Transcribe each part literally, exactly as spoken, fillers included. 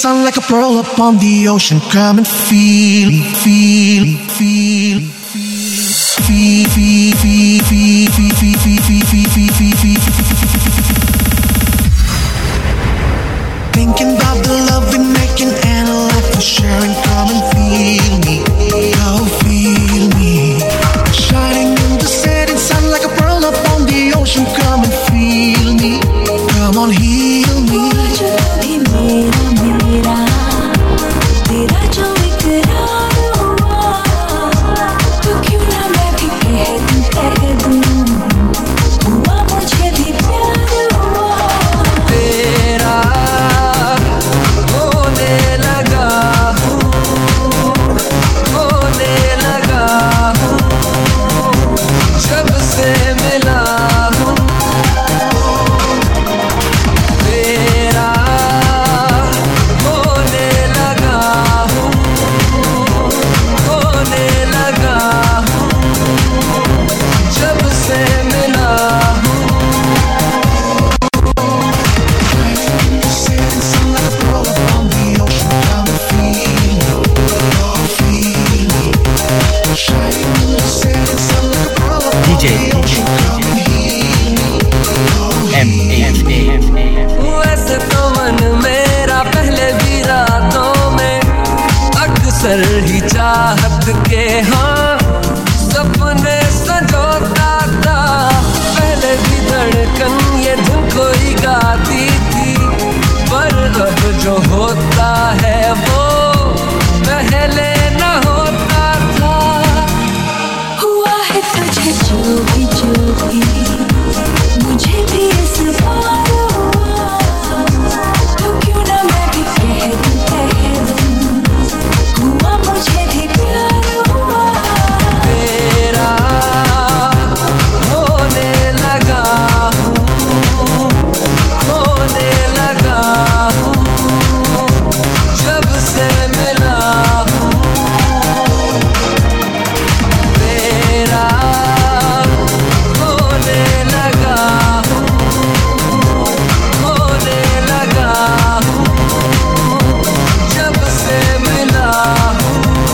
sun like a pearl upon the ocean. Come and feel me, feel me, feel me. Feel, feel, feel, feel, feel, feel, feel, feel, feel, feel, feel. Thinking about the love we're making and a life we're sharing. Come and feel me, oh feel me. Shining in the setting sun like a pearl upon the ocean. Come and feel me, come on heal me. अक्सर ही चाहत के हाँ सपने संजोता था। पहले भी धड़कन ये धुन कोई गाती थी, पर अब जो होता है वो पहले न होता था। हुआ है तुझे जो भी जो भी मुझे भी इस बार हुआ, तो क्यों ना मैं भी कह दूं कह दूं हुआ मुझे भी प्यार हुआ। तेरा होने लगा हूँ, होने लगा हूँ, जब से मिला हूँ। तेरा होने लगा हूँ, होने लगा हूँ, जब से मिला हूँ।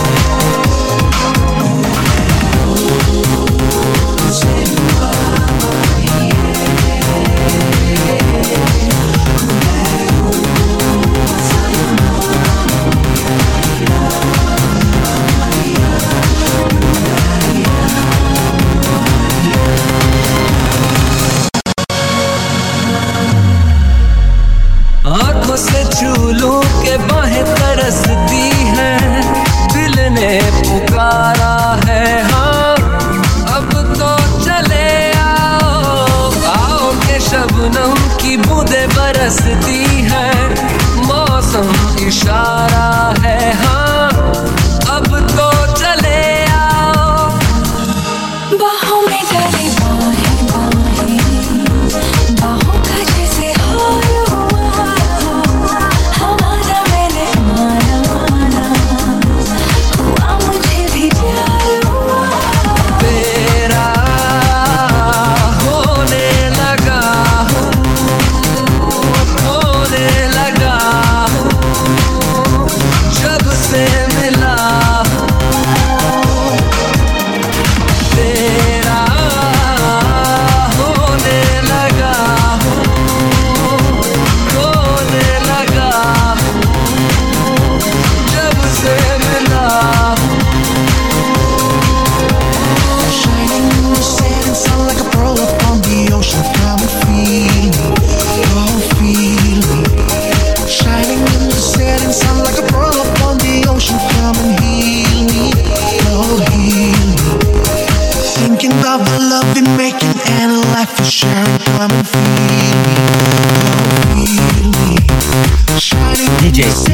आँखों से छू लूं के बाहें तरसती हैं, दिल ने पुकारा है हाँ अब तो चले आओ। आओ के शबनम की बूंदें बरसती हैं, मौसम इशारा है हाँ अब तो चले आओ। बाहों में डाली बाहें बाहें, बाहों का जैसे हार हुआ, हमारा मैंने माना माना हुआ मुझे भी प्यार हुआ। तेरा होने लगा हूँ, होने लगा हूँ, जब से मिला हूँ। तेरा होने लगा हूँ, होने लगा हूँ, जब से मिला हूँ। Shining in the setting sun like a pearl upon the ocean. Come and feel me, oh feel me. Shining in the setting sun like a pearl upon the ocean. Come and heal me, oh heal me. Thinking about the love we're making and a life we're sharing. Come and feel me, oh feel me. Shining in the setting